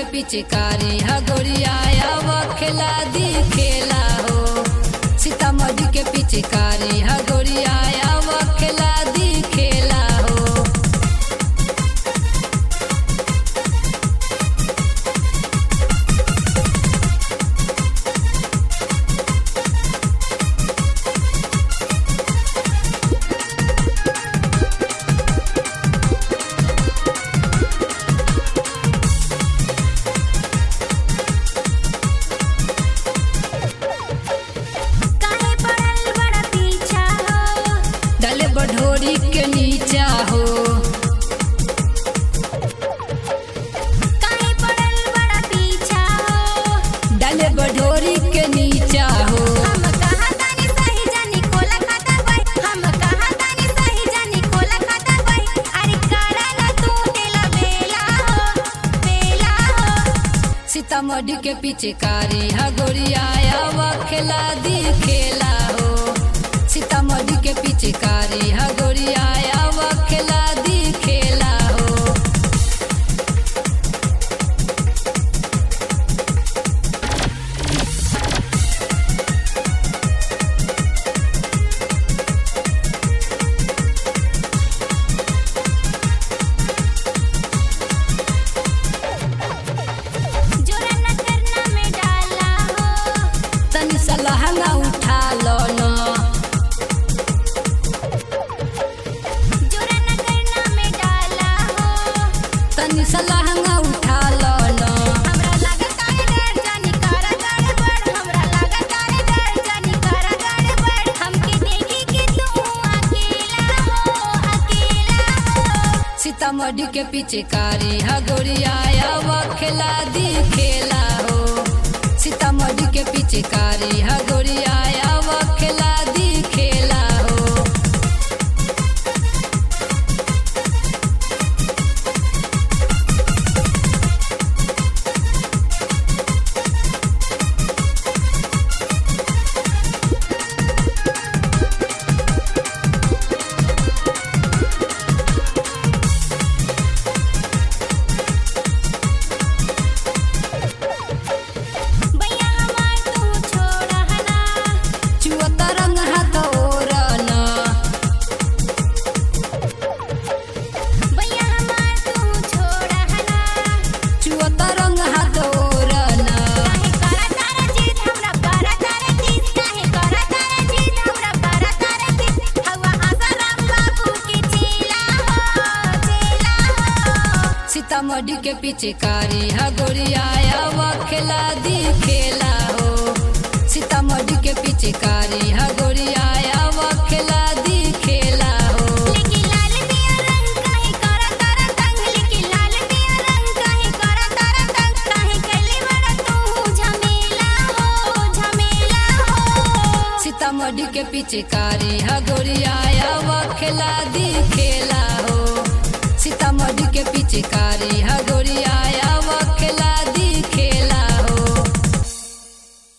के पिचकारी हगोरिया खेला दी खेला हो। सीतामढ़ी के पिचकारी हगोरिया खेला दी खेला हो। बढ़ोरी के नीचा हो काहे पड़ल बड़ा पीछा हो। डाले बढ़ोरी के नीचा हो। हम कहा तानी सही जानी खोला खाता भाई। हम कहा तानी सही जानी खोला खाता भाई। अरे करा ना तू तेला बेला हो। सीतामढ़ी के पिचकारी हगोरिया खेला दी खेला हो। सीतामढ़ी के पिचकारी हगोरिया खेला दी खेला हो। जोरा न करना में डाला हो। तनी सलाह ना उठा लो ना। जोरा न करना में डाला हो। तनी सलाह ना उठा लो ना। हमरा लागत आए डर जानी करा गड़बड़। हमरा लागत आए डर जानी करा गड़बड़। हमके देखी कि तू अकेला हो। सीतामढ़ी के पिचकारी हगोरिया खेला दी खेला हो। सीतामढ़ी के पिचकारी हगोरिया खेला दी खेला हो। भैया हमार तू छोड़ा हना। चुअता रंग हाथ ओरना। भैया हमार तू छोड़ा हना। चुअता रंग हाथ ओरना। काहे करा तारा जीत हमरा करा तारा जीत। काहे करा तारा जीत हमरा करा तारा जीत। हवा आसाराम बाबू के चेला हो। सीतामढ़ी के पिचकारी हगोरिया खेला दी खेला हो। सीतामढ़ी के पिचकारी हगोरिया खेला दी खेला हो। लेकिन लाल पिया रंग काहे करा तारा तंग। लेकिन लाल पिया रंग काहे करा तारा तंग। काहे कैले बड़ा तू झमेला हो। सीतामढ़ी के पिचकारी हगोरिया खेला दी खेला हो। सीतामढ़ी के पिचकारी